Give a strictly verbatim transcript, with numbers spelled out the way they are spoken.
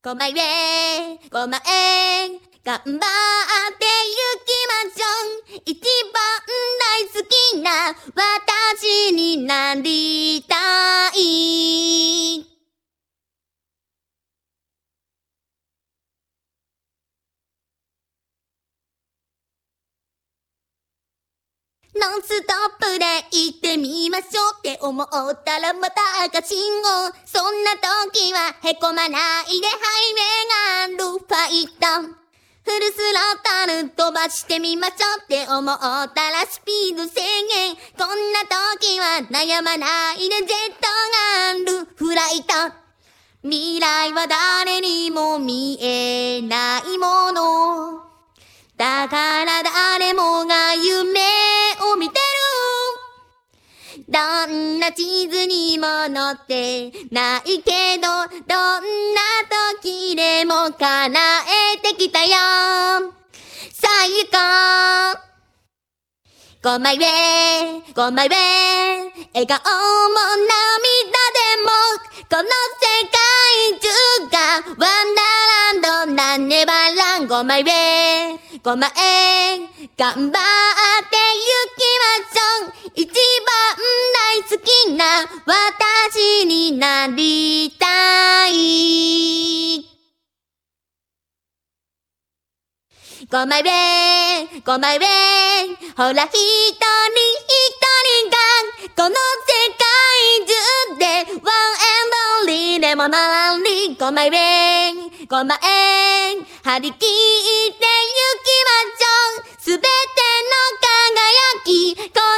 ごまいへ、ごまえ、頑張ってゆきましょう。一番大好きな私になりたい。ノンストップで行ってみましょうって思ったらまた赤信号。そんな時はへこまないでハイメガルファイト。フルスロットル飛ばしてみましょうって思ったらスピード制限。こんな時は悩まないでジェットガンルフライト。未来は誰にも見えないものだから誰もが夢を見てる。どんな地図にも載ってないけど、どんな時でも叶えてきたよ。最高。ごまいへ、ごまいへ、笑顔も涙でも、この世界中がワンダーランドなんねばらん。ごまいへ、ごまえ、頑張ってゆきましょう。一番大好きな私になりたい。ごまいへ、ごまいへ、ほら一人一人がこの世界中でワンエンドリーでもなんり。ごまいへ、ごまえ、張り切ってゆきましょう。すべての輝き